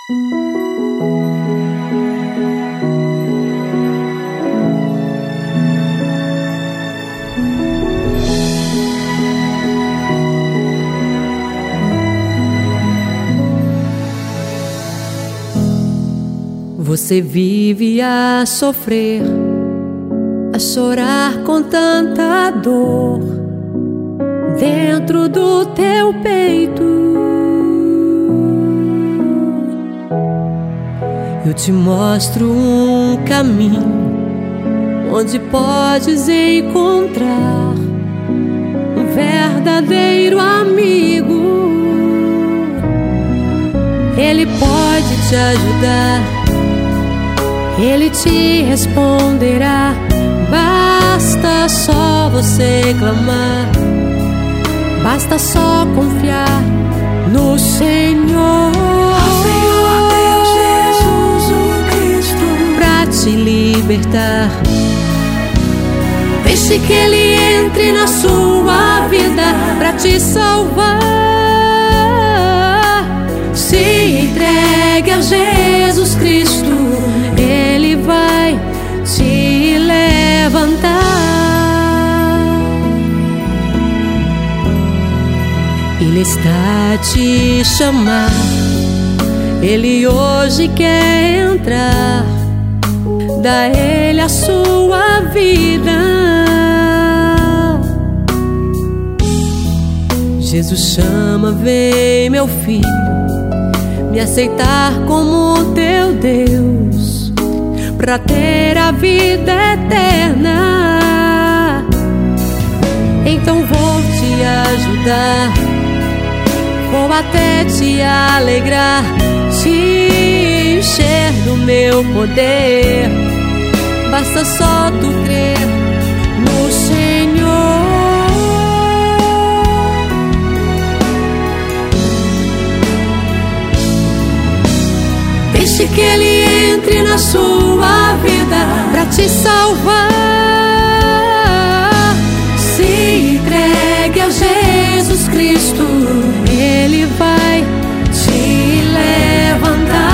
Você vive a sofrer, a chorar com tanta dor dentro do teu peito. Eu te mostro um caminho onde podes encontrar um verdadeiro amigo. Ele pode te ajudar, ele te responderá. Basta só você clamar, basta só confiar no Senhor. Senhor Deus Jesus o Cristo, pra te libertar. Deixe que Ele entre na sua vida pra te salvar. Se entregue a Jesus Cristo, Ele vai te levantar. Ele está a te chamar, Ele hoje quer entrar. Dá a Ele a sua vida. Jesus chama, vem meu filho, me aceitar como teu Deus, pra ter a vida eterna. Então vou te ajudar, vou até te alegrar, te encher do meu poder. Basta só tu crer no Senhor. Deixe que Ele entre na sua vida pra te salvar. Se entregue a Jesus Cristo, Ele vai te levantar.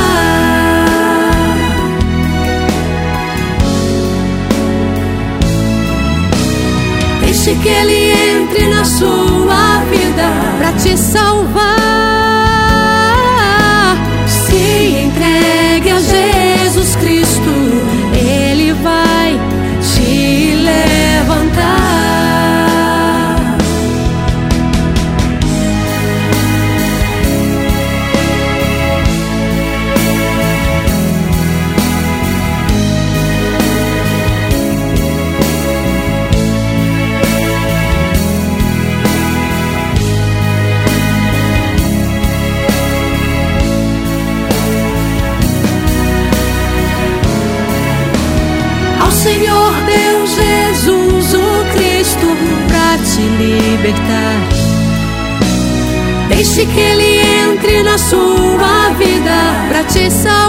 Deixe que Ele entre na sua vida pra te salvar. Se entregue a Jesus Cristo, Ele vai te levantar. Senhor Deus Jesus o Cristo, pra te libertar. Deixe que Ele entre na sua vida pra te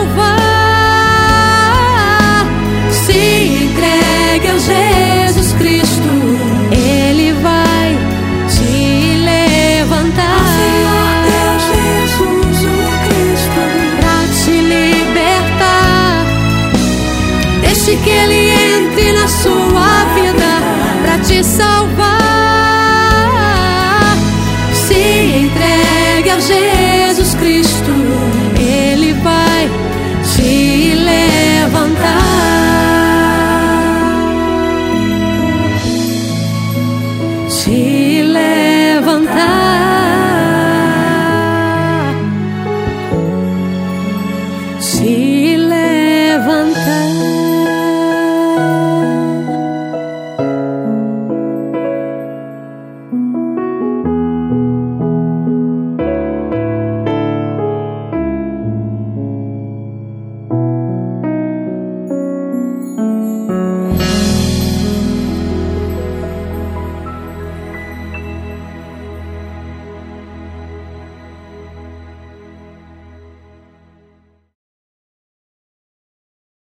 salvar. Se entregue a Jesus Cristo, Ele vai te levantar. Senhor Deus Jesus o Cristo, pra te libertar. Deixe que Ele entre na sua vida pra te salvar.